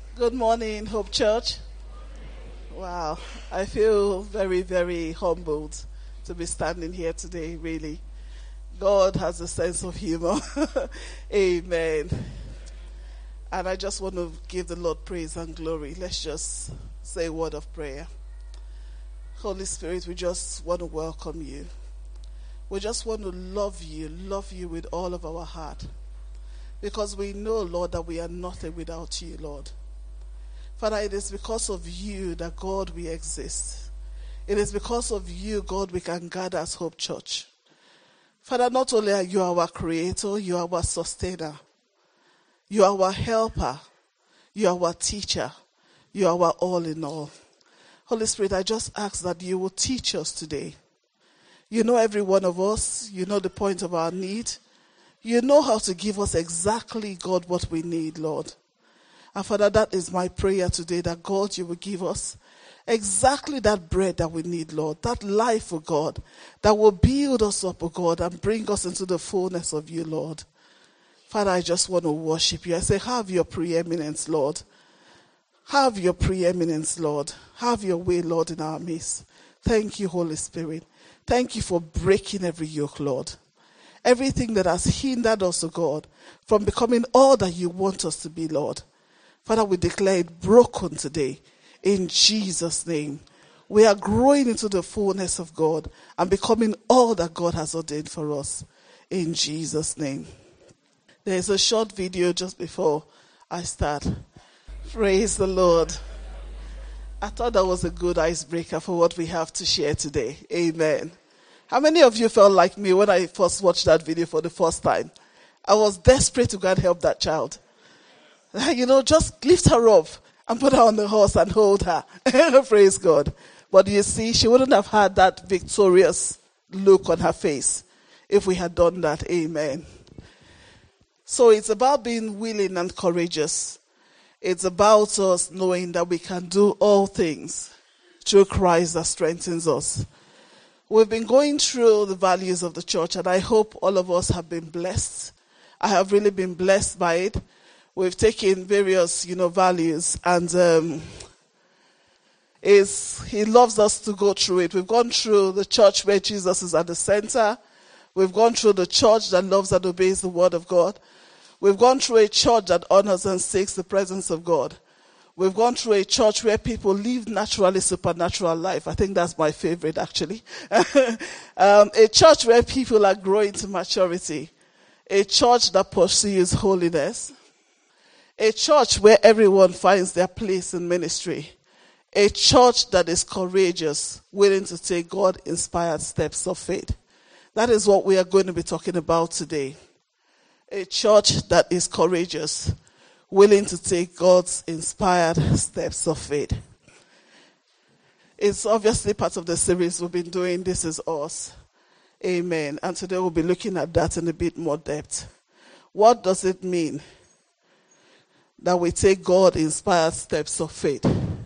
Good morning, Hope Church. Wow, I feel very, very humbled to be standing here today, really. God has a sense of humor. Amen. And I just want to give the Lord praise and glory. Let's just say a word of prayer. Holy Spirit, we just want to welcome you. We just want to love you with all of our heart. Because we know, Lord, that we are nothing without you, Lord. Father, it is because of you that, God, we exist. It is because of you, God, we can gather as Hope Church. Father, not only are you our creator, you are our sustainer. You are our helper. You are our teacher. You are our all in all. Holy Spirit, I just ask that you will teach us today. You know every one of us. You know the point of our need. You know how to give us exactly, God, what we need, Lord. And Father, that is my prayer today, that God, you will give us exactly that bread that we need, Lord. That life, oh God, that will build us up, oh God, and bring us into the fullness of you, Lord. Father, I just want to worship you. I say, have your preeminence, Lord. Have your preeminence, Lord. Have your way, Lord, in our midst. Thank you, Holy Spirit. Thank you for breaking every yoke, Lord. Everything that has hindered us, oh God, from becoming all that you want us to be, Lord. Father, we declare it broken today in Jesus' name. We are growing into the fullness of God and becoming all that God has ordained for us in Jesus' name. There is a short video just before I start. Praise the Lord. I thought that was a good icebreaker for what we have to share today. Amen. How many of you felt like me when I first watched that video for the first time? I was desperate to go and help that child. Just lift her up and put her on the horse and hold her. Praise God. But you see, she wouldn't have had that victorious look on her face if we had done that. Amen. So it's about being willing and courageous. It's about us knowing that we can do all things through Christ that strengthens us. We've been going through the values of the church, and I hope all of us have been blessed. I have really been blessed by it. We've taken various, values, and he loves us to go through it. We've gone through the church where Jesus is at the center. We've gone through the church that loves and obeys the word of God. We've gone through a church that honors and seeks the presence of God. We've gone through a church where people live naturally supernatural life. I think that's my favorite, actually. A church where people are growing to maturity. A church that pursues holiness. A church where everyone finds their place in ministry. A church that is courageous, willing to take God-inspired steps of faith. That is what we are going to be talking about today. A church that is courageous, willing to take God's inspired steps of faith. It's obviously part of the series we've been doing, This Is Us. Amen. And today we'll be looking at that in a bit more depth. What does it mean that we take God-inspired steps of faith?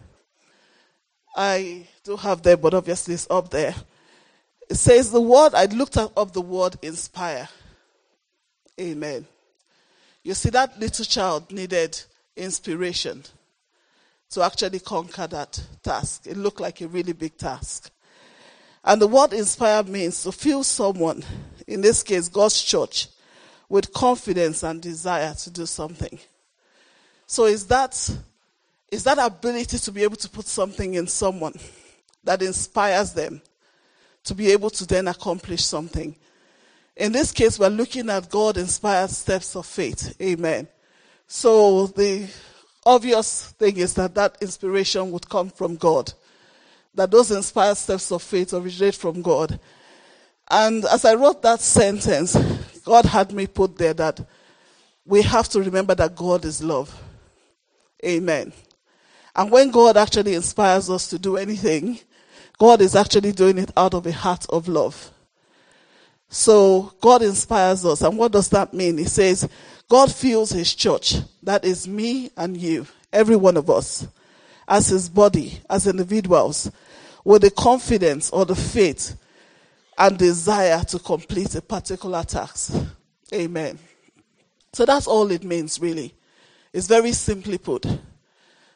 I do have there, but obviously it's up there. It says the word, I looked up the word inspire. Amen. You see, that little child needed inspiration to actually conquer that task. It looked like a really big task. And the word inspire means to fill someone, in this case God's church, with confidence and desire to do something. So is that ability to be able to put something in someone that inspires them to be able to then accomplish something. In this case, we're looking at God-inspired steps of faith. Amen. So the obvious thing is that inspiration would come from God. That those inspired steps of faith originate from God. And as I wrote that sentence, God had me put there that we have to remember that God is love. Amen. And when God actually inspires us to do anything, God is actually doing it out of a heart of love. So God inspires us. And what does that mean? He says, God fills his church. That is me and you, every one of us, as his body, as individuals, with the confidence or the faith and desire to complete a particular task. Amen. So that's all it means, really. It's very simply put.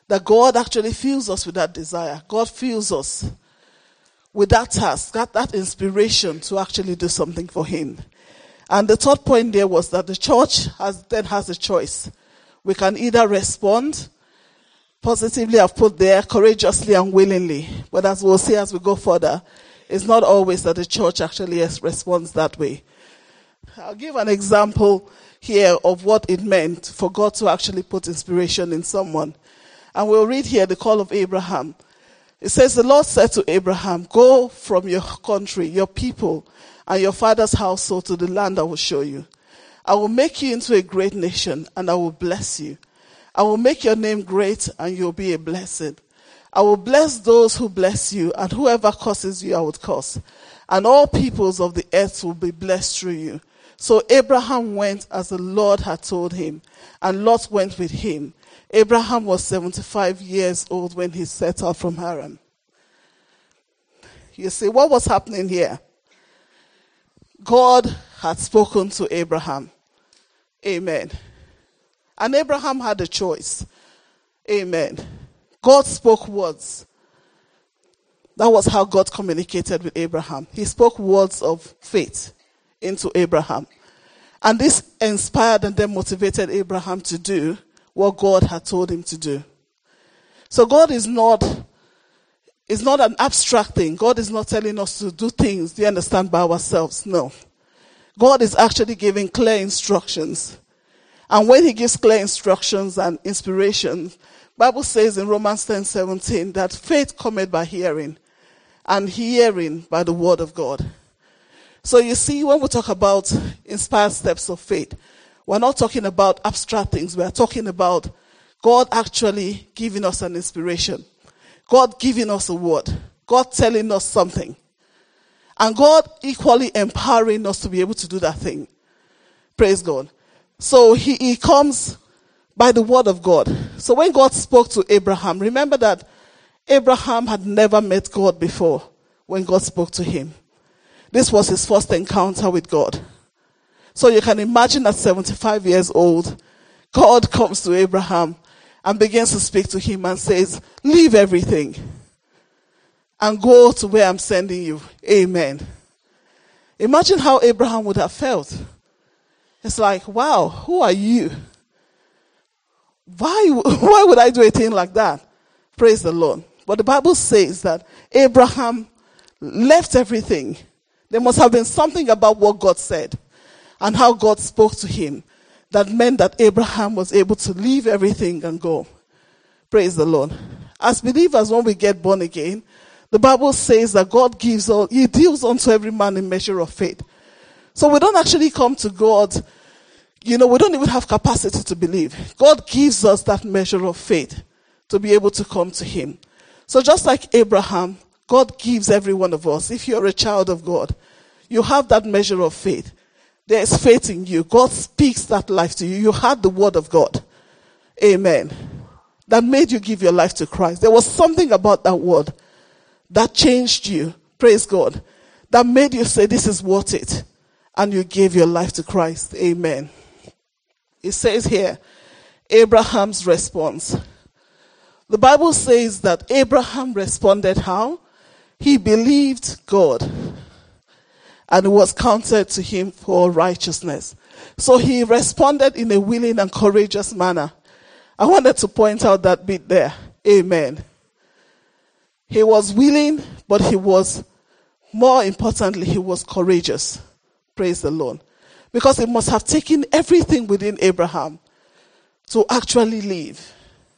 that God actually fills us with that desire. God fills us with that task, that inspiration to actually do something for him. And the third point there was that the church has a choice. We can either respond positively, I've put there, courageously and willingly. But as we'll see as we go further, it's not always that the church actually responds that way. I'll give an example here of what it meant for God to actually put inspiration in someone. And we'll read here the call of Abraham. It says, the Lord said to Abraham, go from your country, your people, and your father's household to the land I will show you. I will make you into a great nation, and I will bless you. I will make your name great, and you'll be a blessing. I will bless those who bless you, and whoever curses you, I will curse. And all peoples of the earth will be blessed through you. So Abraham went as the Lord had told him, and Lot went with him. Abraham was 75 years old when he set out from Haran. You see, what was happening here? God had spoken to Abraham. Amen. And Abraham had a choice. Amen. God spoke words. That was how God communicated with Abraham. He spoke words of faith into Abraham. And this inspired and then motivated Abraham to do what God had told him to do. So God is not an abstract thing. God is not telling us to do things, do you understand, by ourselves. No. God is actually giving clear instructions. And when he gives clear instructions and inspiration, Bible says in Romans 10:17 that faith cometh by hearing, and hearing by the word of God. So you see, when we talk about inspired steps of faith, we're not talking about abstract things. We're talking about God actually giving us an inspiration. God giving us a word. God telling us something. And God equally empowering us to be able to do that thing. Praise God. So he comes by the word of God. So when God spoke to Abraham, remember that Abraham had never met God before when God spoke to him. This was his first encounter with God. So you can imagine at 75 years old, God comes to Abraham and begins to speak to him and says, leave everything and go to where I'm sending you. Amen. Imagine how Abraham would have felt. It's like, wow, who are you? Why would I do a thing like that? Praise the Lord. But the Bible says that Abraham left everything. There must have been something about what God said and how God spoke to him that meant that Abraham was able to leave everything and go. Praise the Lord. As believers, when we get born again, the Bible says that God he deals unto every man in measure of faith. So we don't actually come to God, we don't even have capacity to believe. God gives us that measure of faith to be able to come to him. So just like Abraham, God gives every one of us. If you're a child of God, you have that measure of faith. There is faith in you. God speaks that life to you. You had the word of God. Amen. That made you give your life to Christ. There was something about that word that changed you. Praise God. That made you say, this is worth it. And you gave your life to Christ. Amen. It says here, Abraham's response. The Bible says that Abraham responded how? He believed God, and it was counted to him for righteousness. So he responded in a willing and courageous manner. I wanted to point out that bit there. Amen. He was willing, but more importantly, he was courageous. Praise the Lord. Because it must have taken everything within Abraham to actually leave.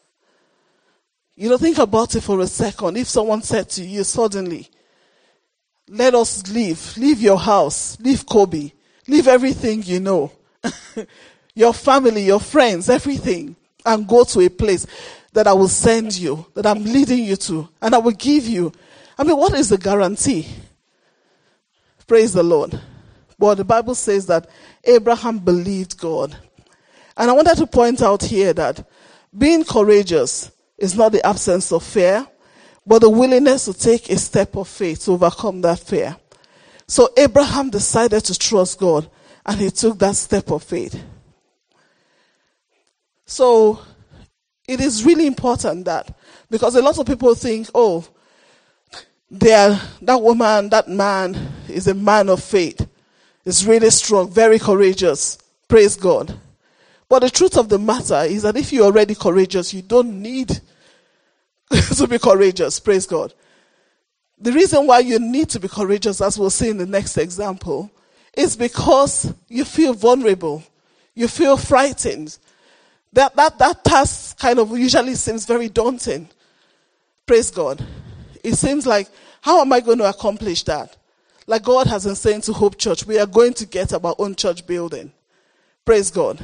Think about it for a second. If someone said to you suddenly, let us leave your house, leave Kobe, leave everything you know, your family, your friends, everything, and go to a place that I will send you, that I'm leading you to, and I will give you. What is the guarantee? Praise the Lord. But the Bible says that Abraham believed God. And I wanted to point out here that being courageous is not the absence of fear, but the willingness to take a step of faith to overcome that fear. So Abraham decided to trust God, and he took that step of faith. So It is really important that, because a lot of people think, oh, that woman, that man is a man of faith. Is really strong, very courageous. Praise God. But the truth of the matter is that if you're already courageous, you don't need to be courageous. Praise God. The reason why you need to be courageous, as we'll see in the next example, is because you feel vulnerable. You feel frightened. That task kind of usually seems very daunting. Praise God. It seems like, how am I going to accomplish that? Like God has been saying to Hope Church, we are going to get our own church building. Praise God.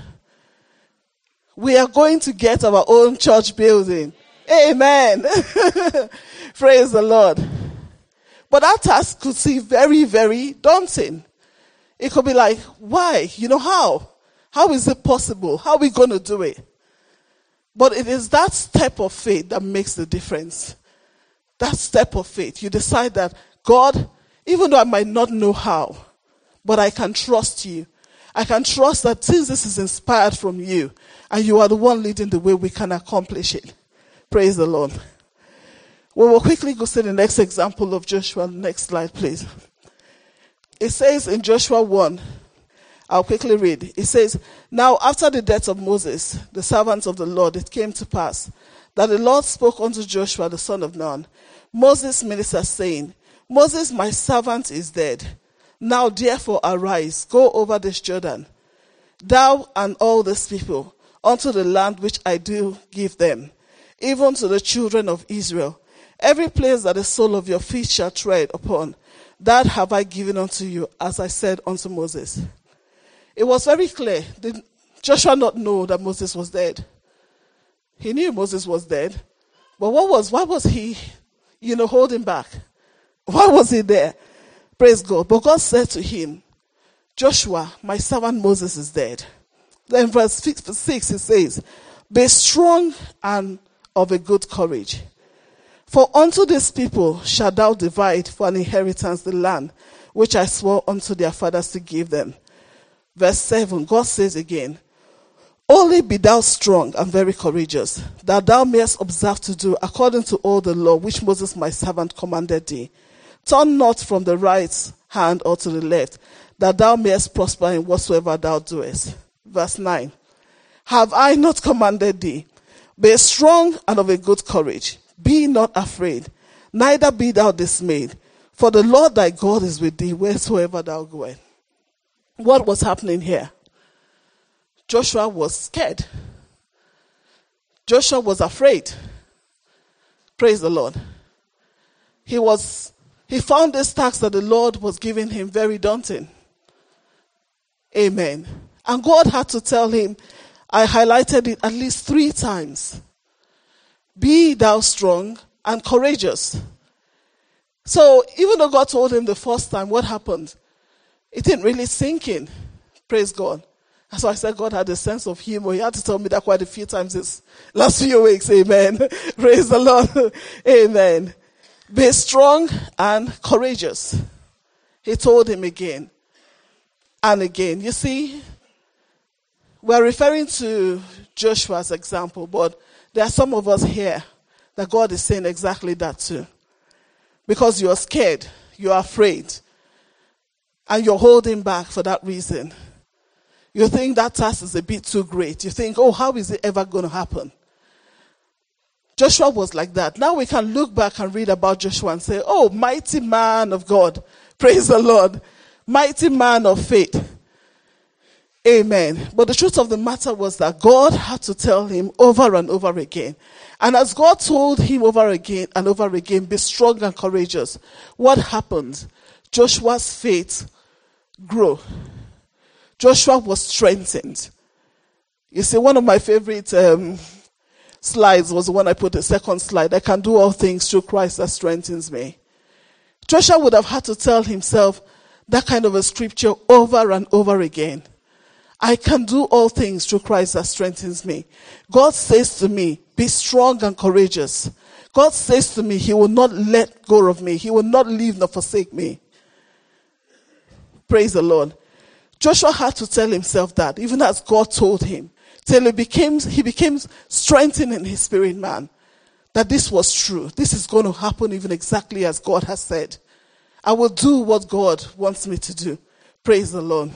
We are going to get our own church building. Amen. Praise the Lord. But that task could seem very, very daunting. It could be like, why? How? How is it possible? How are we going to do it? But it is that step of faith that makes the difference. That step of faith. You decide that, God, even though I might not know how, but I can trust you. I can trust that since this is inspired from you, and you are the one leading the way, we can accomplish it. Praise the Lord. We will quickly go to the next example of Joshua. Next slide, please. It says in Joshua 1, I'll quickly read. It says, now after the death of Moses, the servant of the Lord, it came to pass that the Lord spoke unto Joshua, the son of Nun, Moses' minister, saying, Moses, my servant, is dead. Now therefore arise, go over this Jordan, thou and all this people, unto the land which I do give them, even to the children of Israel. Every place that the sole of your feet shall tread upon, that have I given unto you, as I said unto Moses. It was very clear. Did Joshua not know that Moses was dead? He knew Moses was dead. But why was he, holding back? Why was he there? Praise God. But God said to him, Joshua, my servant Moses is dead. Then verse 6 it says, be strong and of a good courage. For unto this people shalt thou divide for an inheritance the land which I swore unto their fathers to give them. Verse 7, God says again, only be thou strong and very courageous, that thou mayest observe to do according to all the law which Moses my servant commanded thee. Turn not from the right hand or to the left, that thou mayest prosper in whatsoever thou doest. Verse 9, have I not commanded thee? Be strong and of a good courage. Be not afraid, neither be thou dismayed, for the Lord thy God is with thee wheresoever thou goest. What was happening here? Joshua was scared. Joshua was afraid. Praise the Lord. He found this task that the Lord was giving him very daunting. Amen. And God had to tell him, I highlighted it at least 3 times. Be thou strong and courageous. So even though God told him the first time, what happened? It didn't really sink in. Praise God. That's why I said God had a sense of humor. He had to tell me that quite a few times this last few weeks. Amen. Praise the Lord. Amen. Be strong and courageous. He told him again and again. You see, we're referring to Joshua's example, but there are some of us here that God is saying exactly that too. Because you're scared, you're afraid, and you're holding back for that reason. You think that task is a bit too great. You think, oh, how is it ever going to happen? Joshua was like that. Now we can look back and read about Joshua and say, oh, mighty man of God. Praise the Lord. Mighty man of faith. Amen. But the truth of the matter was that God had to tell him over and over again. And as God told him over again and over again, be strong and courageous, what happened? Joshua's faith grew. Joshua was strengthened. You see, one of my favorite slides was the one I put, the second slide. I can do all things through Christ that strengthens me. Joshua would have had to tell himself that kind of a scripture over and over again. I can do all things through Christ that strengthens me. God says to me, be strong and courageous. God says to me, he will not let go of me. He will not leave nor forsake me. Praise the Lord. Joshua had to tell himself that, even as God told him till he became strengthened in his spirit man. That this was true. This is going to happen even exactly as God has said. I will do what God wants me to do. Praise the Lord.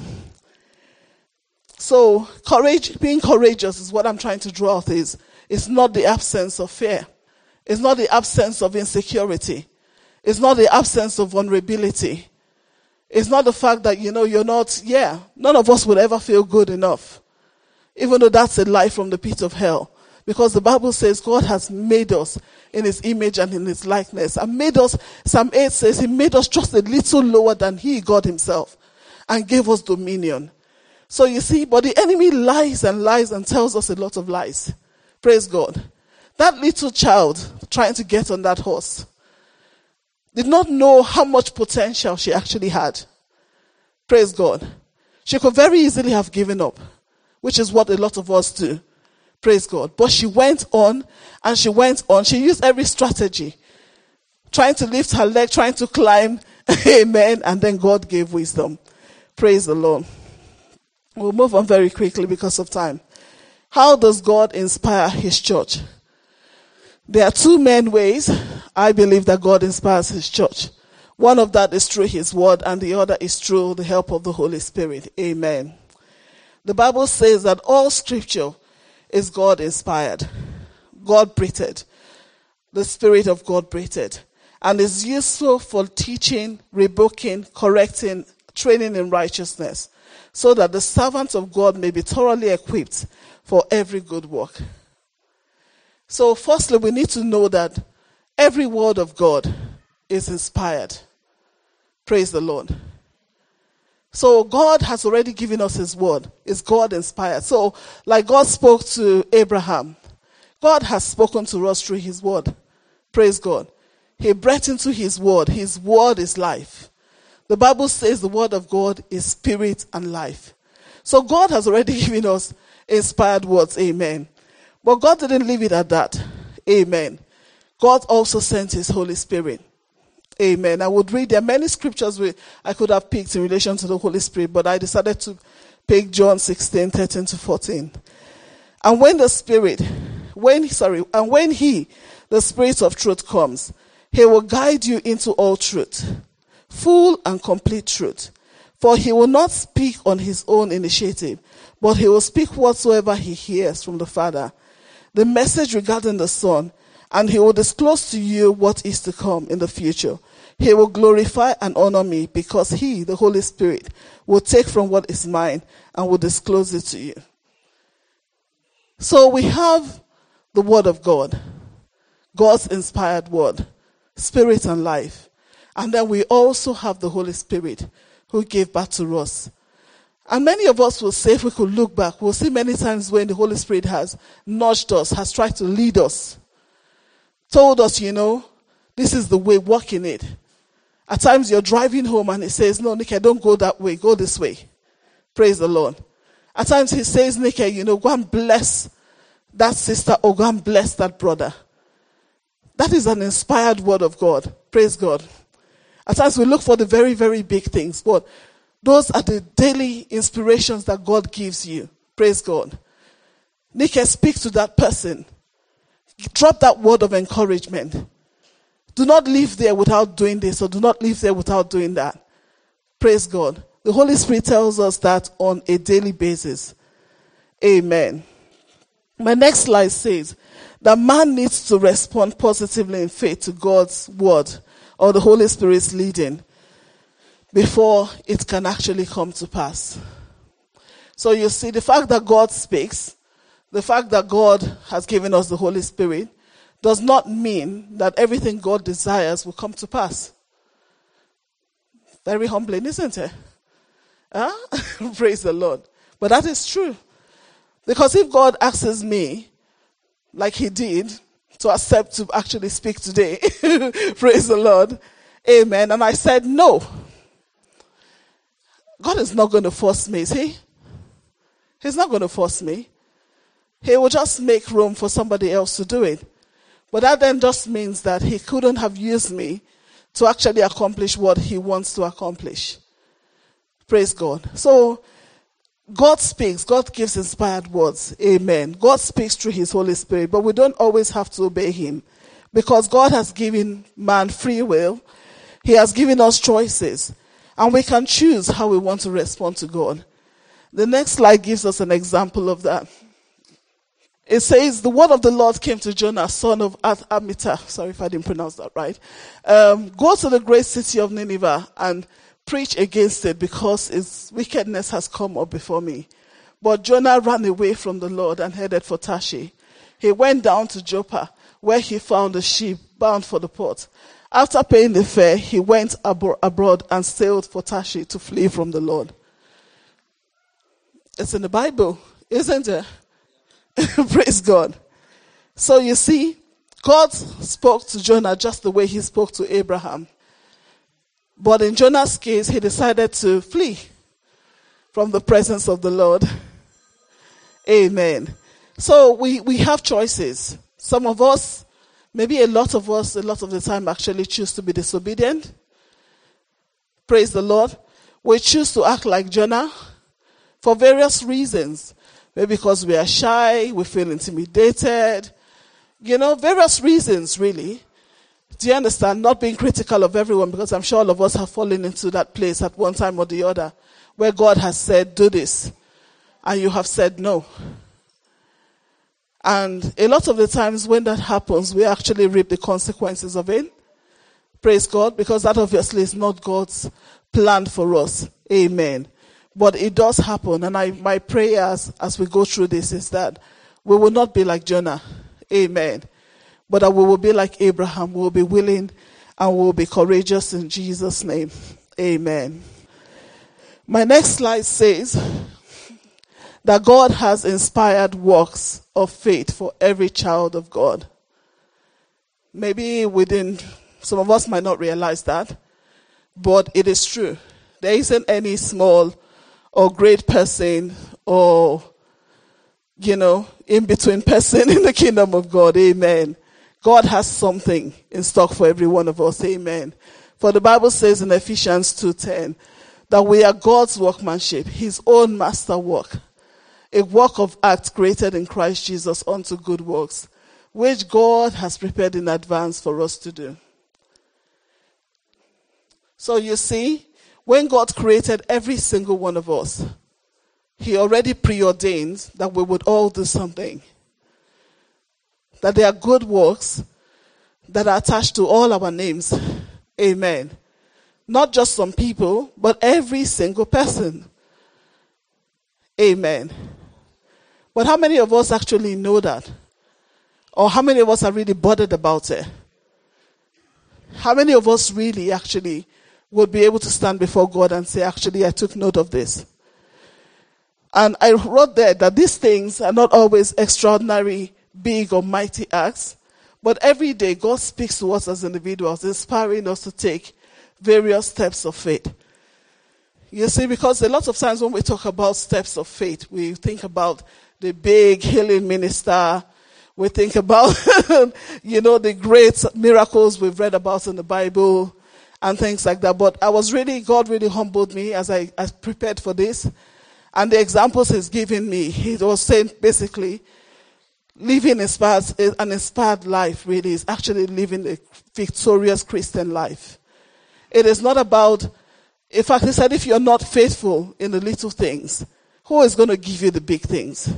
So being courageous is what I'm trying to draw out is. It's not the absence of fear. It's not the absence of insecurity. It's not the absence of vulnerability. It's not the fact that, you're not, none of us will ever feel good enough. Even though that's a lie from the pit of hell. Because the Bible says God has made us in his image and in his likeness. And made us, Psalm 8 says, he made us just a little lower than he, God himself, and gave us dominion. So you see, but the enemy lies and lies and tells us a lot of lies. Praise God. That little child trying to get on that horse did not know how much potential she actually had. Praise God. She could very easily have given up, which is what a lot of us do. Praise God. But she went on and she went on. She used every strategy, trying to lift her leg, trying to climb. Amen. And then God gave wisdom. Praise the Lord. We'll move on very quickly because of time. How does God inspire his church? There are two main ways I believe that God inspires his church. One of that is through his word, and the other is through the help of the Holy Spirit. Amen. The Bible says that all scripture is God inspired, God breathed, the Spirit of God breathed, and is useful for teaching, rebuking, correcting, training in righteousness, so that the servants of God may be thoroughly equipped for every good work. So firstly, we need to know that every word of God is inspired. Praise the Lord. So God has already given us his word. It's God inspired. So like God spoke to Abraham, God has spoken to us through his word. Praise God. He breathed into his word. His word is life. The Bible says the word of God is spirit and life. So God has already given us inspired words. Amen. But God didn't leave it at that. Amen. God also sent his Holy Spirit. Amen. I would read, there are many scriptures I could have picked in relation to the Holy Spirit, but I decided to pick John 16:13 to 14. And when the Spirit of truth comes, he will guide you into all truth, full and complete truth. For he will not speak on his own initiative, but he will speak whatsoever he hears from the Father, the message regarding the Son, and he will disclose to you what is to come in the future. He will glorify and honor me, because he, the Holy Spirit, will take from what is mine and will disclose it to you. So we have the word of God, God's inspired word, spirit and life. And then we also have the Holy Spirit who gave birth to us. And many of us will say, if we could look back, we'll see many times when the Holy Spirit has nudged us, has tried to lead us, told us, this is the way, walk in it. At times you're driving home and he says, no, Nick, don't go that way, go this way. Praise the Lord. At times he says, Nick, go and bless that sister or go and bless that brother. That is an inspired word of God. Praise God. At times we look for the very, very big things, but those are the daily inspirations that God gives you. Praise God. Nick, speak to that person. Drop that word of encouragement. Do not leave there without doing this, or do not leave there without doing that. Praise God. The Holy Spirit tells us that on a daily basis. Amen. My next slide says that man needs to respond positively in faith to God's word or the Holy Spirit's leading before it can actually come to pass. So you see, the fact that God speaks, the fact that God has given us the Holy Spirit, does not mean that everything God desires will come to pass. Very humbling, isn't it? Praise the Lord. But that is true. Because if God asks me, like he did, to accept to actually speak today, praise the Lord, amen, and I said no, God is not going to force me, is he? He's not going to force me. He will just make room for somebody else to do it. But that then just means that he couldn't have used me to actually accomplish what he wants to accomplish. Praise God. So God speaks. God gives inspired words. Amen. God speaks through his Holy Spirit, but we don't always have to obey him because God has given man free will. He has given us choices, and we can choose how we want to respond to God. The next slide gives us an example of that. It says, the word of the Lord came to Jonah, son of Amittai. Sorry if I didn't pronounce that right. Go to the great city of Nineveh and preach against it because its wickedness has come up before me. But Jonah ran away from the Lord and headed for Tarshish. He went down to Joppa, where he found a ship bound for the port. After paying the fare, he went abroad and sailed for Tarshish to flee from the Lord. It's in the Bible, isn't it? Praise God. So you see, God spoke to Jonah just the way he spoke to Abraham. But in Jonah's case, he decided to flee from the presence of the Lord. Amen. So we have choices. Some of us, maybe a lot of us, a lot of the time actually choose to be disobedient. Praise the Lord. We choose to act like Jonah for various reasons. Maybe because we are shy, we feel intimidated. Various reasons really. Do you understand? Not being critical of everyone, because I'm sure all of us have fallen into that place at one time or the other where God has said, do this, and you have said no. And a lot of the times when that happens, we actually reap the consequences of it. Praise God, because that obviously is not God's plan for us. Amen. But it does happen, and my prayers as we go through this is that we will not be like Jonah. Amen. But that we will be like Abraham. We will be willing and we will be courageous in Jesus' name. Amen. My next slide says that God has inspired works of faith for every child of God. Maybe some of us might not realize that, but it is true. There isn't any small or great person or, in-between person in the kingdom of God. Amen. God has something in stock for every one of us. Amen. For the Bible says in Ephesians 2:10 that we are God's workmanship, his own masterwork, a work of art created in Christ Jesus unto good works, which God has prepared in advance for us to do. So you see, when God created every single one of us, he already preordained that we would all do something. That there are good works that are attached to all our names. Amen. Not just some people, but every single person. Amen. But how many of us actually know that? Or how many of us are really bothered about it? How many of us really actually would be able to stand before God and say, actually, I took note of this? And I wrote there that these things are not always extraordinary, big or mighty acts, but every day God speaks to us as individuals, inspiring us to take various steps of faith. You see, because a lot of times when we talk about steps of faith, we think about the big healing minister, we think about, the great miracles we've read about in the Bible and things like that. But God really humbled me as I prepared for this. And the examples he's given me, he was saying basically, living an inspired life really is actually living a victorious Christian life. It is not about, in fact, he said, if you're not faithful in the little things, who is going to give you the big things?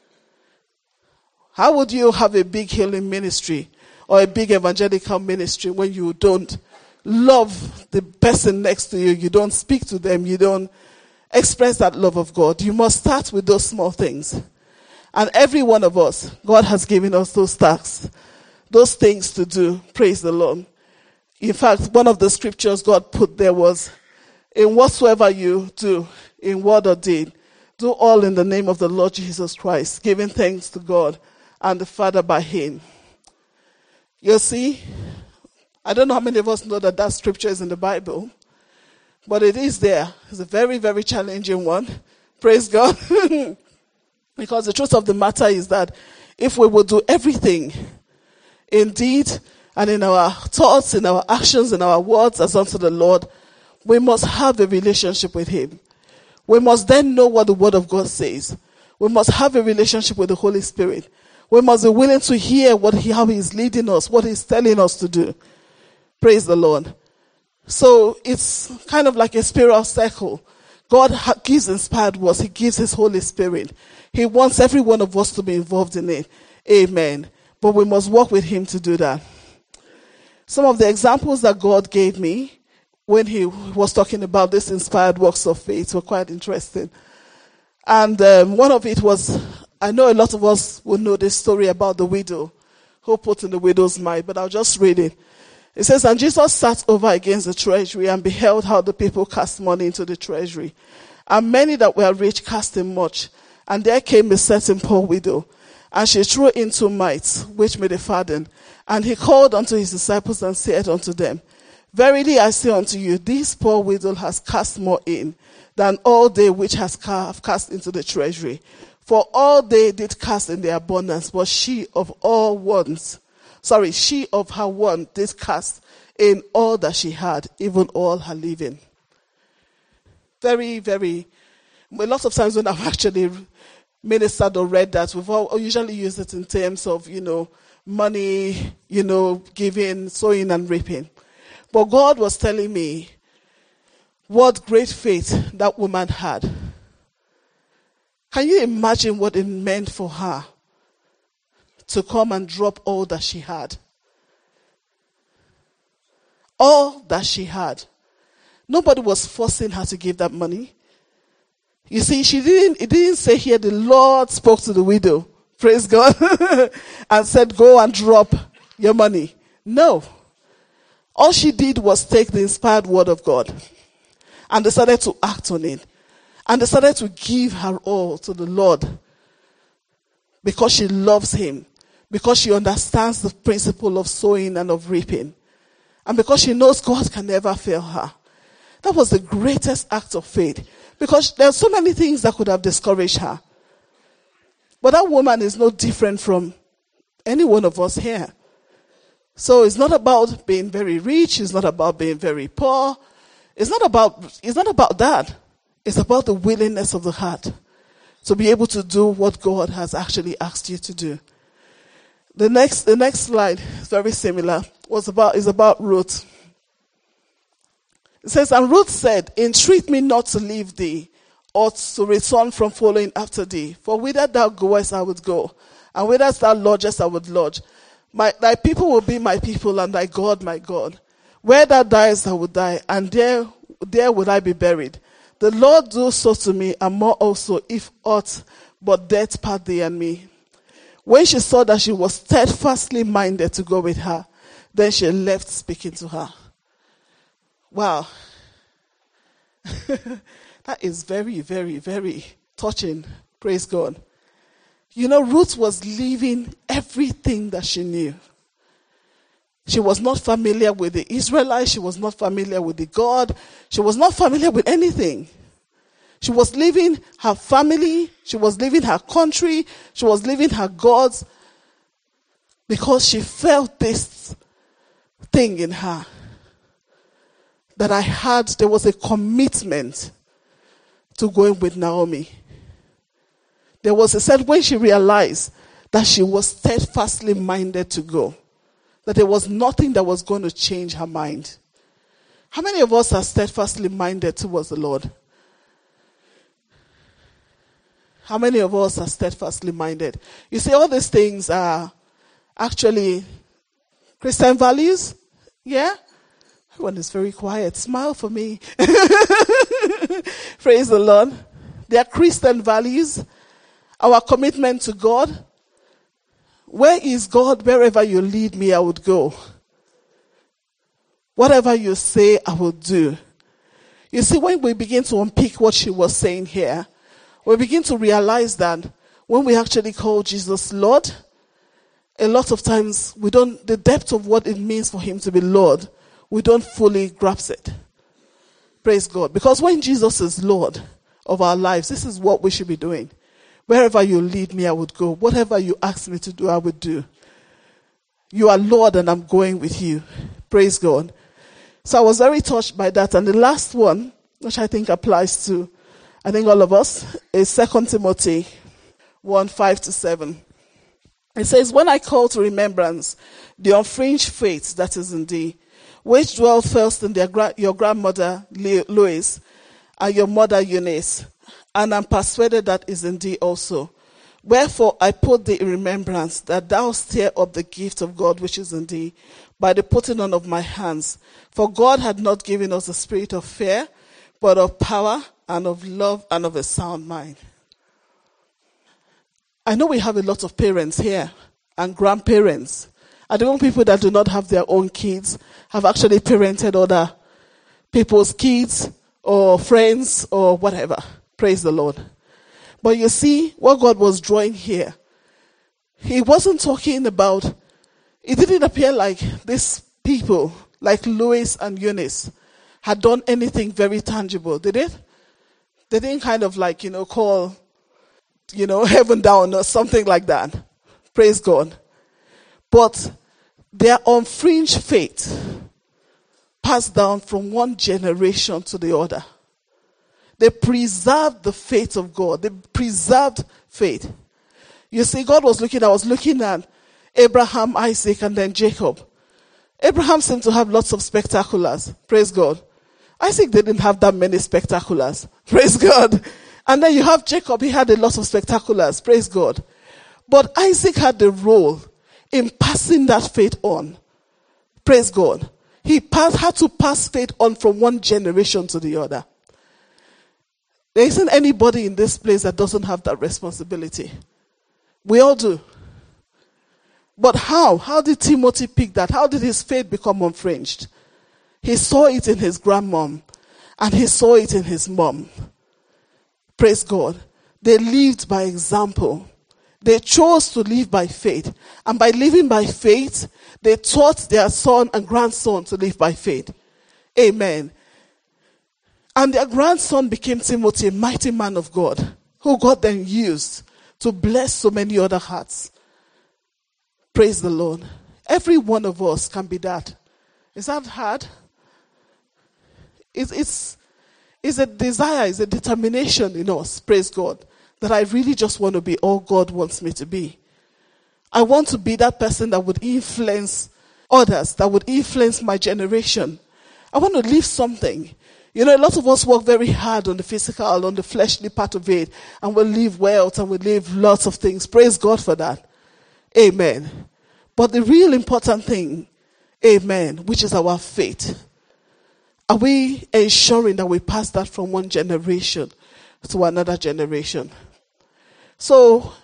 How would you have a big healing ministry or a big evangelical ministry when you don't love the person next to you, you don't speak to them, you don't express that love of God? You must start with those small things. And every one of us, God has given us those tasks, those things to do. Praise the Lord. In fact, one of the scriptures God put there was, in whatsoever you do, in word or deed, do all in the name of the Lord Jesus Christ, giving thanks to God and the Father by him. You see, I don't know how many of us know that scripture is in the Bible, but it is there. It's a very, very challenging one. Praise God. Because the truth of the matter is that if we will do everything in deed and in our thoughts, in our actions, in our words as unto the Lord, we must have a relationship with him. We must then know what the Word of God says. We must have a relationship with the Holy Spirit. We must be willing to hear how He is leading us, what He's telling us to do. Praise the Lord. So it's kind of like a spiral circle. God gives inspired words. He gives His Holy Spirit. He wants every one of us to be involved in it. Amen. But we must work with Him to do that. Some of the examples that God gave me when He was talking about this inspired works of faith were quite interesting. And one of it was, I know a lot of us will know this story about the widow who put in the widow's mite, but I'll just read it. It says, and Jesus sat over against the treasury and beheld how the people cast money into the treasury. And many that were rich cast in much. And there came a certain poor widow, and she threw in 2 mites, which made a farthing. And He called unto His disciples and said unto them, verily I say unto you, this poor widow has cast more in than all they which have cast into the treasury. For all they did cast in their abundance, but she of her want did cast in all that she had, even all her living. Very, very, a lot of times when I've actually ministered or read that, we've all usually used it in terms of, money, giving, sowing and reaping. But God was telling me what great faith that woman had. Can you imagine what it meant for her to come and drop all that she had? All that she had. Nobody was forcing her to give that money. You see, it didn't say here the Lord spoke to the widow, praise God, and said, go and drop your money. No. All she did was take the inspired word of God and decided to act on it. And decided to give her all to the Lord because she loves Him, because she understands the principle of sowing and of reaping, and because she knows God can never fail her. That was the greatest act of faith, because there are so many things that could have discouraged her. But that woman is no different from any one of us here. So it's not about being very rich, it's not about being very poor, it's not about that. It's about the willingness of the heart to be able to do what God has actually asked you to do. The next slide is very similar. Is about Ruth. It says, and Ruth said, entreat me not to leave thee, or to return from following after thee. For whither thou goest, I would go, and whither thou lodgest, I would lodge. Thy people will be my people, and thy God my God. Where thou diest, I would die, and there would I be buried. The Lord do so to me, and more also, if aught but death part thee and me. When she saw that she was steadfastly minded to go with her, then she left speaking to her. Wow. That is very, very, very touching. Praise God. Ruth was leaving everything that she knew. She was not familiar with the Israelites. She was not familiar with the God. She was not familiar with anything. She was leaving her family. She was leaving her country. She was leaving her gods because she felt this thing in her that there was a commitment to going with Naomi. It said when she realized that she was steadfastly minded to go, that there was nothing that was going to change her mind. How many of us are steadfastly minded towards the Lord? How many of us are steadfastly minded? You see, all these things are actually Christian values. Yeah? Everyone is very quiet. Smile for me. Praise the Lord. They are Christian values. Our commitment to God. Where is God? Wherever you lead me, I would go. Whatever you say, I will do. You see, when we begin to unpick what she was saying here, we begin to realize that when we actually call Jesus Lord, a lot of times the depth of what it means for Him to be Lord, we don't fully grasp it. Praise God. Because when Jesus is Lord of our lives, this is what we should be doing. Wherever you lead me, I would go. Whatever you ask me to do, I would do. You are Lord and I'm going with you. Praise God. So I was very touched by that. And the last one, which I think applies to I think all of us, is 2 Timothy 1, 5-7. It says, when I call to remembrance the unfringed faith that is in thee, which dwelt first in your grandmother Lois and your mother Eunice, and am persuaded that is in thee also. Wherefore I put thee in remembrance that thou stir up the gift of God which is in thee by the putting on of my hands. For God had not given us a spirit of fear, but of power and of love and of a sound mind. I know we have a lot of parents here and grandparents. And even people that do not have their own kids have actually parented other people's kids or friends or whatever. Praise the Lord. But you see, what God was drawing here, he wasn't talking about, it didn't appear like these people, like Lois and Eunice, had done anything very tangible, did it? They didn't kind of like, call, heaven down or something like that. Praise God. But their unfringed faith passed down from one generation to the other. They preserved the faith of God. They preserved faith. You see, I was looking at Abraham, Isaac, and then Jacob. Abraham seemed to have lots of spectaculars. Praise God. Isaac didn't have that many spectaculars. Praise God. And then you have Jacob. He had a lot of spectaculars. Praise God. But Isaac had the role in passing that faith on. Praise God. He had to pass faith on from one generation to the other. There isn't anybody in this place that doesn't have that responsibility. We all do. But how? How did Timothy pick that? How did his faith become unfringed? He saw it in his grandmom and he saw it in his mom. Praise God. They lived by example. They chose to live by faith. And by living by faith, they taught their son and grandson to live by faith. Amen. And their grandson became Timothy, a mighty man of God, who God then used to bless so many other hearts. Praise the Lord. Every one of us can be that. Is that hard? It's a desire, it's a determination in us, praise God, that I really just want to be all God wants me to be. I want to be that person that would influence others, that would influence my generation. I want to leave something. A lot of us work very hard on the physical, on the fleshly part of it, and we leave wealth and we leave lots of things. Praise God for that. Amen. But the real important thing, amen, which is our faith. Are we ensuring that we pass that from one generation to another generation? So,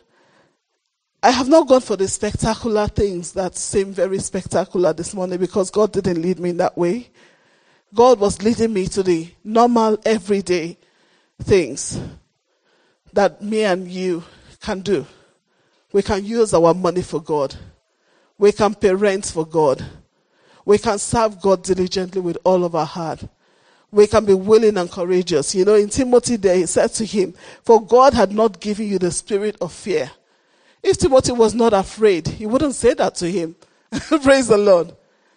I have not gone for the spectacular things that seem very spectacular this morning because God didn't lead me in that way. God was leading me to the normal, everyday things that me and you can do. We can use our money for God. We can pay rent for God. We can serve God diligently with all of our heart. We can be willing and courageous. In Timothy there, he said to him, for God had not given you the spirit of fear. If Timothy was not afraid, he wouldn't say that to him. Praise the Lord.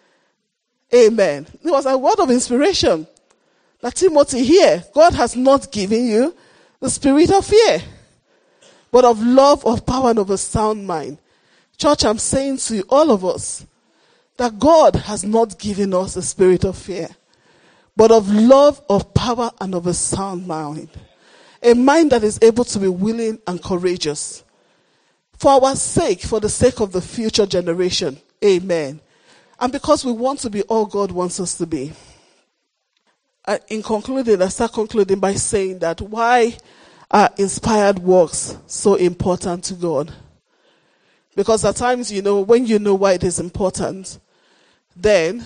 Amen. It was a word of inspiration. That Timothy, here, God has not given you the spirit of fear, but of love, of power, and of a sound mind. Church, I'm saying to you, all of us, that God has not given us a spirit of fear, but of love, of power, and of a sound mind. A mind that is able to be willing and courageous. For our sake, for the sake of the future generation. Amen. And because we want to be all God wants us to be. I start concluding by saying that why are inspired works so important to God? Because at times, when you know why it is important, then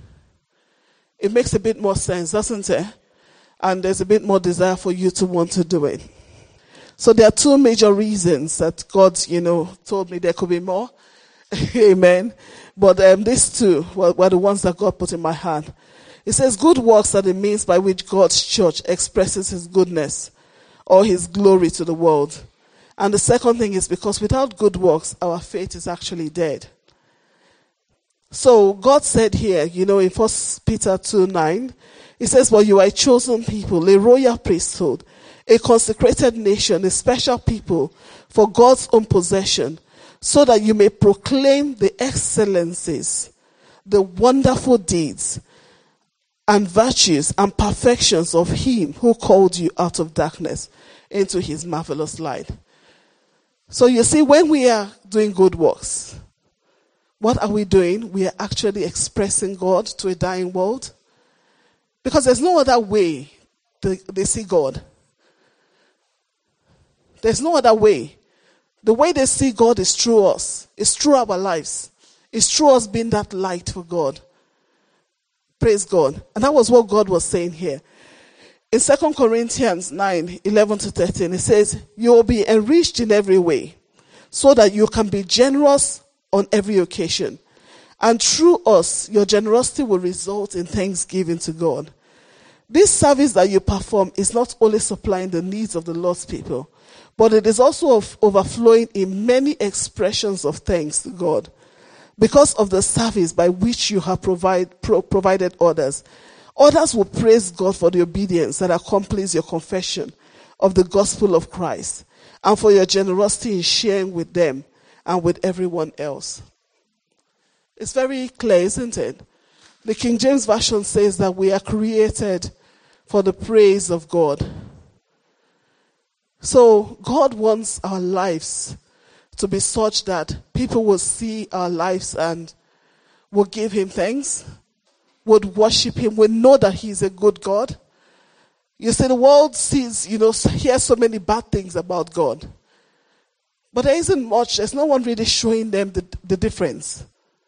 it makes a bit more sense, doesn't it? And there's a bit more desire for you to want to do it. So there are two major reasons that God, told me there could be more. Amen. But these two were the ones that God put in my heart. It says good works are the means by which God's church expresses his goodness or his glory to the world. And the second thing is because without good works, our faith is actually dead. So God said here, in 1 Peter 2:9, it says, well, you are a chosen people, a royal priesthood, a consecrated nation, a special people for God's own possession, so that you may proclaim the excellencies, the wonderful deeds, and virtues and perfections of him who called you out of darkness into his marvelous light. So you see, when we are doing good works, what are we doing? We are actually expressing God to a dying world. Because there's no other way they see God. There's no other way. The way they see God is through us. It's through our lives. It's through us being that light for God. Praise God. And that was what God was saying here. In 2 Corinthians 9:11-13, it says, you will be enriched in every way, so that you can be generous on every occasion. And through us, your generosity will result in thanksgiving to God. This service that you perform is not only supplying the needs of the Lord's people, but it is also overflowing in many expressions of thanks to God, because of the service by which you have provided others. Others will praise God for the obedience that accompanies your confession of the gospel of Christ, and for your generosity in sharing with them and with everyone else. It's very clear, isn't it? The King James Version says that we are created for the praise of God. So God wants our lives to be such that people will see our lives and will give him thanks, would worship him, would know that he's a good God. You see, the world sees, hears so many bad things about God. But there isn't much, there's no one really showing them the difference.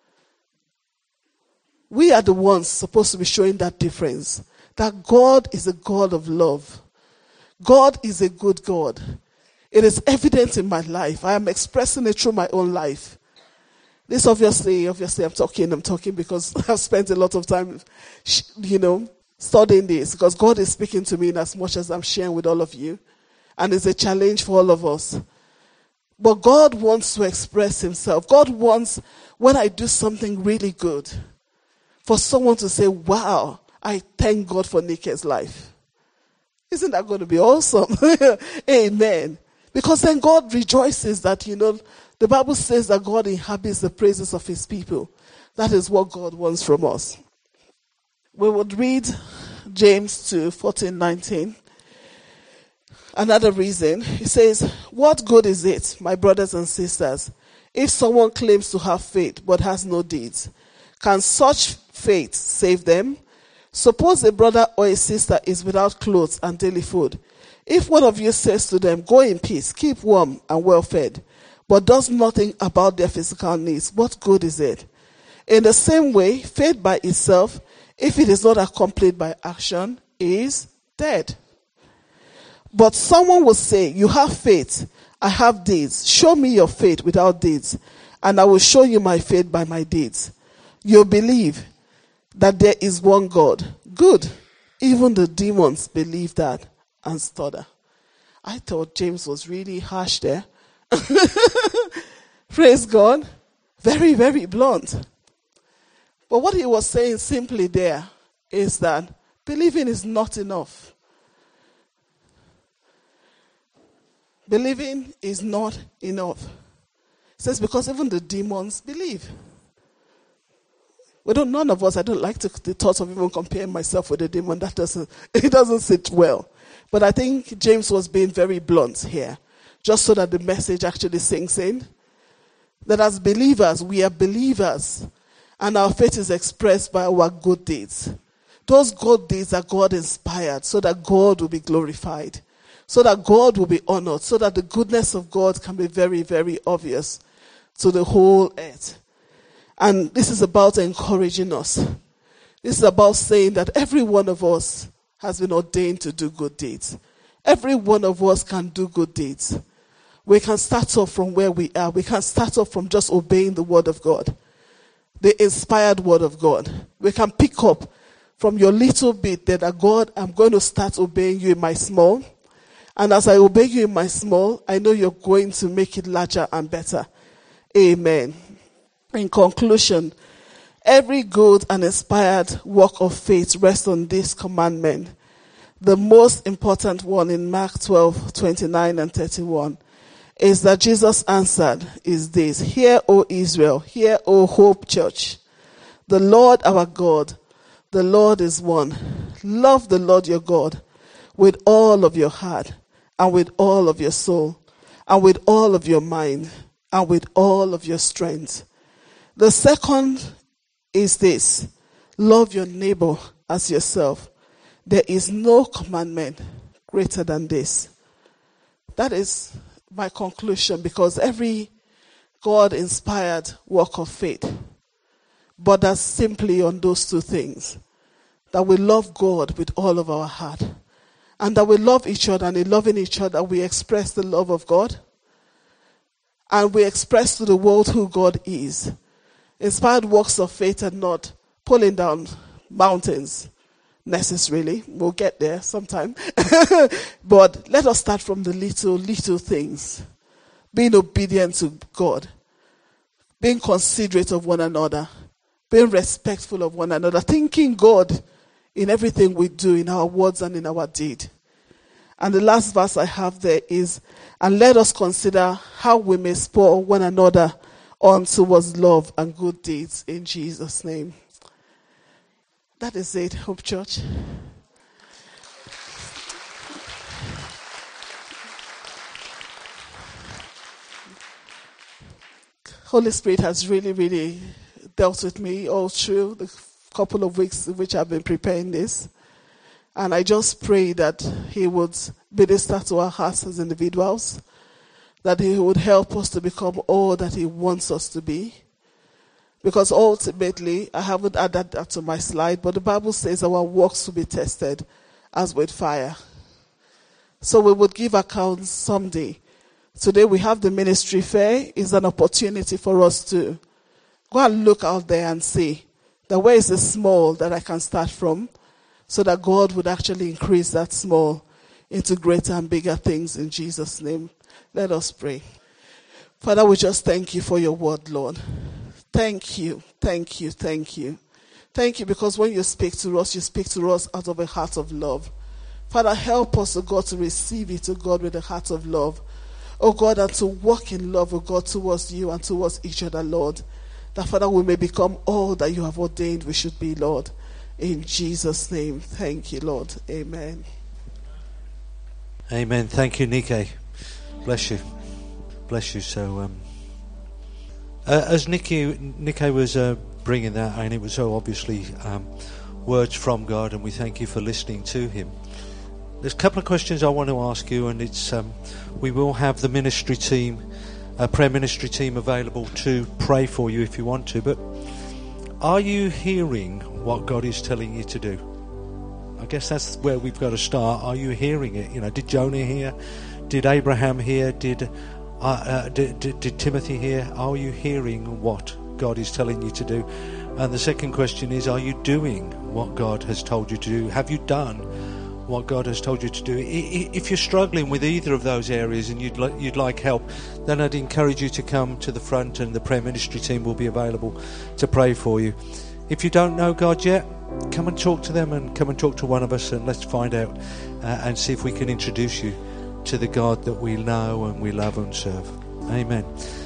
We are the ones supposed to be showing that difference. That God is a God of love. God is a good God. It is evident in my life. I am expressing it through my own life. This obviously I'm talking because I've spent a lot of time, studying this, because God is speaking to me in as much as I'm sharing with all of you. And it's a challenge for all of us. But God wants to express himself. God wants, when I do something really good, for someone to say, wow, I thank God for Nike's life. Isn't that going to be awesome? Amen. Because then God rejoices that, the Bible says that God inhabits the praises of his people. That is what God wants from us. We would read James 2:14-19. Another reason, it says, what good is it, my brothers and sisters, if someone claims to have faith but has no deeds? Can such faith save them? Suppose a brother or a sister is without clothes and daily food. If one of you says to them, go in peace, keep warm and well fed, but does nothing about their physical needs, what good is it? In the same way, faith by itself, if it is not accompanied by action, is dead. But someone will say, you have faith, I have deeds. Show me your faith without deeds, and I will show you my faith by my deeds. You believe that there is one God. Good. Even the demons believe that and stutter. I thought James was really harsh there. Praise God. Very, very blunt. But what he was saying simply there is that believing is not enough. Believing is not enough. It says because even the demons believe. None of us, I don't like the thought of even comparing myself with a demon. It doesn't sit well. But I think James was being very blunt here, just so that the message actually sinks in. That as believers, we are believers, and our faith is expressed by our good deeds. Those good deeds are God inspired, so that God will be glorified, so that God will be honored, so that the goodness of God can be very, very obvious to the whole earth. And this is about encouraging us. This is about saying that every one of us has been ordained to do good deeds. Every one of us can do good deeds. We can start off from where we are. We can start off from just obeying the word of God, the inspired word of God. We can pick up from your little bit that God, I'm going to start obeying you in my small. And as I obey you in my small, I know you're going to make it larger and better. Amen. In conclusion, every good and inspired work of faith rests on this commandment, the most important one in Mark 12:29 and 31, is that Jesus answered is this: Hear, O Israel, hear, O Hope Church. The Lord our God, the Lord is one. Love the Lord your God with all of your heart, and with all of your soul, and with all of your mind, and with all of your strength. The second is this: love your neighbor as yourself. There is no commandment greater than this. That is my conclusion, because every God-inspired work of faith borders simply on those two things: that we love God with all of our heart, and that we love each other, and in loving each other we express the love of God, and we express to the world who God is. Inspired works of faith are not pulling down mountains necessarily. We'll get there sometime. But let us start from the little things. Being obedient to God, being considerate of one another, being respectful of one another, thanking God in everything we do, in our words and in our deed. And the last verse I have there is, and let us consider how we may spur one another on towards love and good deeds, in Jesus' name. That is it, Hope Church. Holy Spirit has really, really dealt with me all through the couple of weeks in which I've been preparing this. And I just pray that He would minister to our hearts as individuals, that He would help us to become all that He wants us to be. Because ultimately, I haven't added that to my slide, but the Bible says our works will be tested as with fire. So we would give accounts someday. Today we have the ministry fair. It's an opportunity for us to go and look out there and see that where is the small that I can start from, so that God would actually increase that small into greater and bigger things, in Jesus' name. Let us pray. Father, we just thank you for your word, Lord. Thank you, thank you, thank you. Thank you, because when you speak to us out of a heart of love. Father, help us, O God, to receive it, O God, with a heart of love. O God, and to walk in love, O God, towards you and towards each other, Lord. That, Father, we may become all that you have ordained we should be, Lord. In Jesus' name, thank you, Lord. Amen. Amen. Thank you, Nike. Bless you. Bless you. So, as Nike was bringing that, and it was so obviously words from God, and we thank you for listening to him. There's a couple of questions I want to ask you, and it's we will have the ministry team, prayer ministry team, available to pray for you if you want to. But are you hearing what God is telling you to do? I guess that's where we've got to start. Are you hearing it? You know, did Jonah hear? Did Abraham hear? Did Timothy hear? Are you hearing what God is telling you to do? And the second question is, are you doing what God has told you to do? Have you done what God has told you to do? If you're struggling with either of those areas and you'd like help, then I'd encourage you to come to the front, and the prayer ministry team will be available to pray for you. If you don't know God yet, come and talk to them, and come and talk to one of us, and let's find out and see if we can introduce you to the God that we know and we love and serve. Amen.